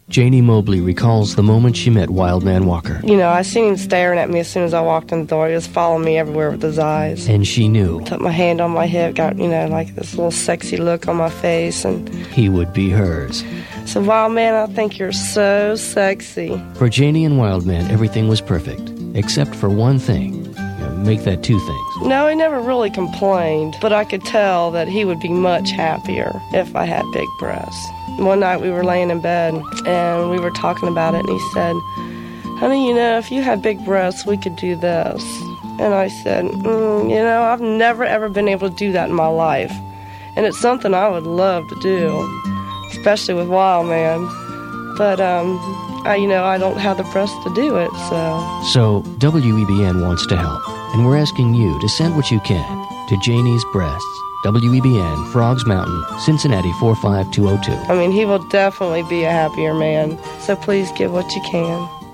Janie Mobley recalls the moment she met Wildman Walker. You know, I seen him staring at me as soon as I walked in the door. He was following me everywhere with his eyes. And she knew. Put my hand on my hip, got, like this little sexy look on my face. And he would be hers. So, Wildman, I think you're so sexy. For Janie and Wildman, everything was perfect, except for one thing. Make that two things. No, he never really complained, but I could tell that he would be much happier if I had big breasts. One night we were laying in bed, and we were talking about it, and he said, honey, if you had big breasts, we could do this. And I said, I've never, ever been able to do that in my life. And it's something I would love to do, especially with Wildman. But, I don't have the breasts to do it, so... So, WEBN wants to help, and we're asking you to send what you can to Janie's Breasts, WEBN, Frogs Mountain, Cincinnati 45202. He will definitely be a happier man, so please give what you can.